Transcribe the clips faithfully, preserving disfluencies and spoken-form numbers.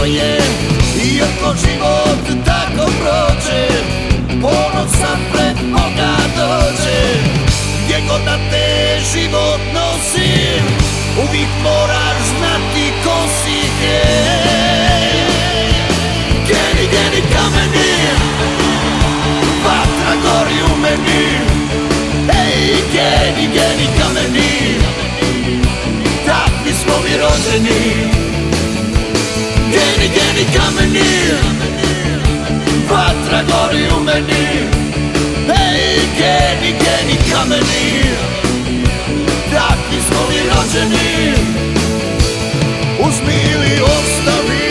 je, iako život tako prođe, ponosan pred Boga dođe. Gdje god da te život nosi, uvijek moraš znati ko si. Geni, geni kameni, vatra gori u meni. Ej, geni, geni kameni, takvi smo mi rođeni. Geni, geni kameni, vatra gori u meni. Ej, geni, geni kameni, takvi smo mi rođeni. Uzmi ili ostavi.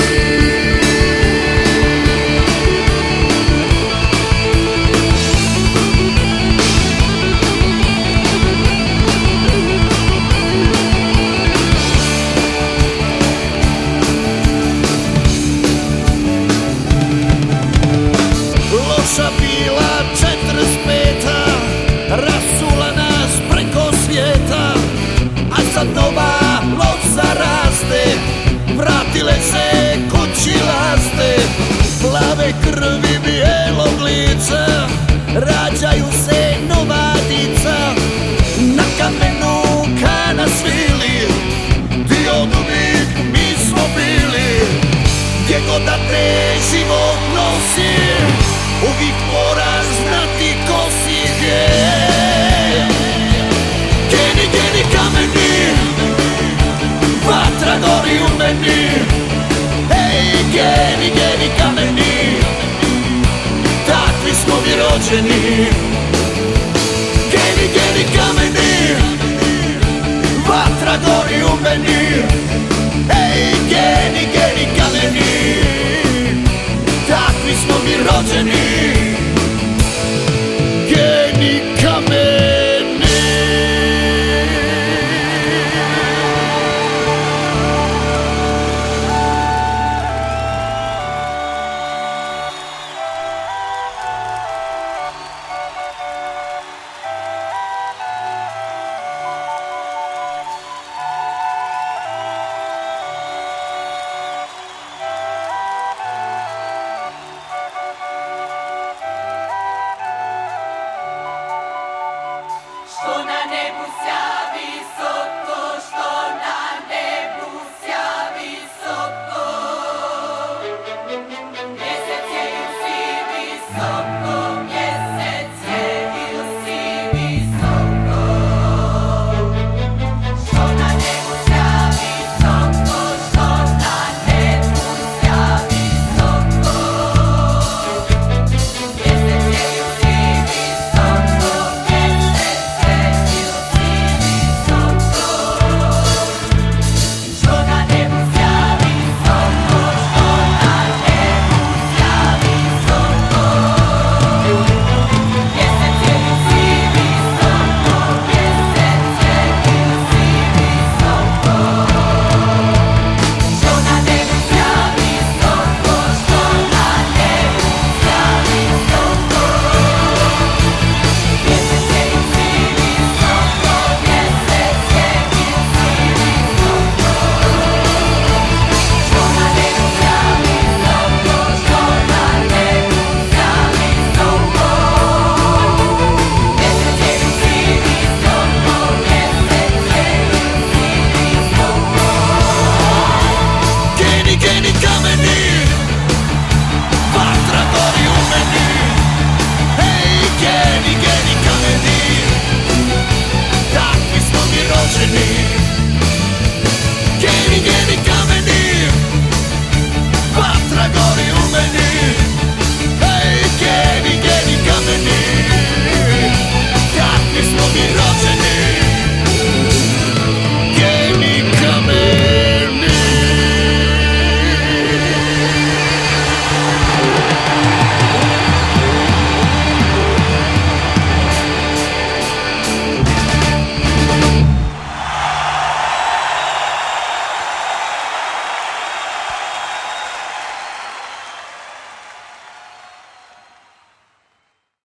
Loša bila četrdeset peta, rasula nas preko svijeta, a sad nova loza raste, vratile se kući laste. Plave krvi bijelog lica, rađaju se nova dica. Na kamenu kana svili, ti od uvijek mi smo bili. Gdje god da te život nosi, uvijek moraš znati ko si. Geni, geni kameni, vatra gori u meni. Ej, geni, geni kameni, takvi smo mi rođeni. Geni, geni kameni, vatra gori u meni. Ej, geni, geni kameni, takvi smo mi rođeni. Geni kameni. Što na nebu sjavi visoko, što na nebu sjavi visoko, mjesec je i svi visoko.